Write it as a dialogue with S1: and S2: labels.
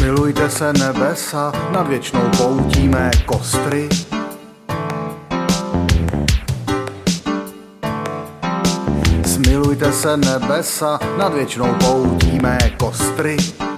S1: Smilujte se nebesa nad věčnou poutí mé kostry. Smilujte se nebesa nad věčnou poutí mé kostry.